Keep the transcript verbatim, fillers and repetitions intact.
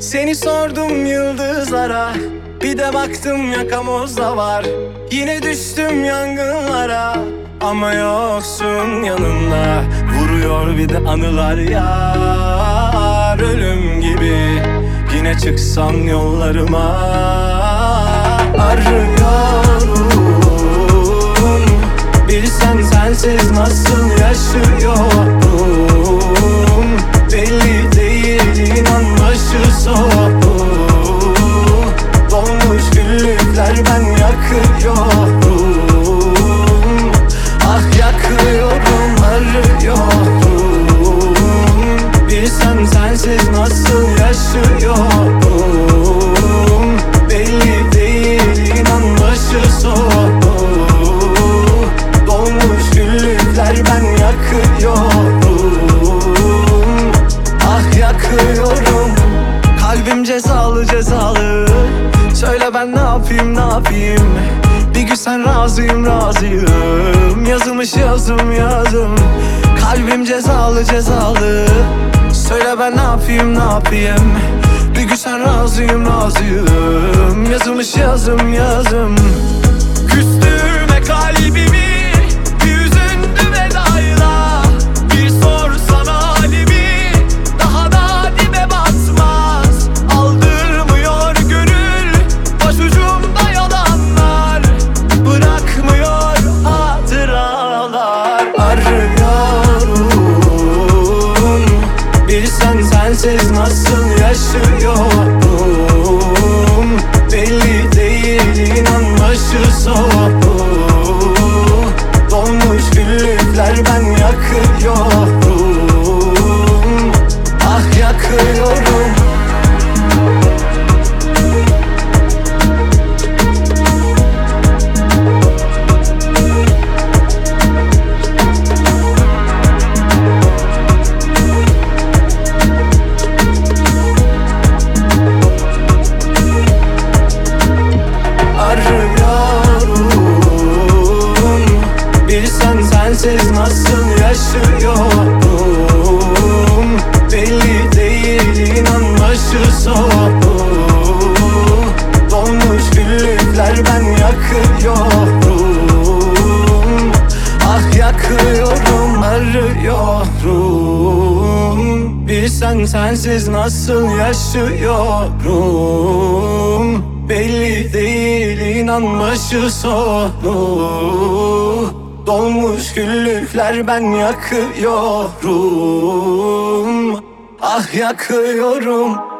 Seni sordum yıldızlara, bir de baktım yakamozda var. Yine düştüm yangınlara, ama yoksun yanımda. Vuruyor bir de anılar yar, ölüm gibi. Yine çıksam yollarıma, arıyorum. Bilsen sensiz nasıl yaşıyorum. Belli değil, inan başı soğuk. Dolmuş güllükler, ben yakıyorum. Ah yakıyorum, arıyorum. Bilsen sensiz nasıl yaşıyorum. Belli değil, inan başı soğuk. Dolmuş güllükler, ben yakıyorum. Ah yakıyorum. Kalbim cezalı cezalı. Söyle ben ne yapayım ne yapayım. Bir gün sen razıyım razıyım. Yazılmış yazım yazım. Kalbim cezalı cezalı. Söyle ben ne yapayım ne yapayım. Bir gün sen razıyım razıyım. Yazılmış yazım yazım. Küstürme kalbimi, bir üzüntü vedayla. Bir sorsana halimi, daha da dibe batmaz. Aldırmıyor gönül, başucumda yalanlar. Bırakmıyor hatıralar. Arıyorum. Bilsen sensiz nasıl yaşıyorum. Belli değil, inan başı soğuk. Dolmuş güllükler, ben yakıyorum. Ah yakıyorum. Sensiz nasıl yaşıyorum. Belli değil, inan başı soğuk. Dolmuş güllükler, ben yakıyorum. Ah yakıyorum, arıyorum. Bilsen sensiz nasıl yaşıyorum. Belli değil, inan başı soğuk. Dolmuş güllükler, ben yakıyorum. Ah yakıyorum.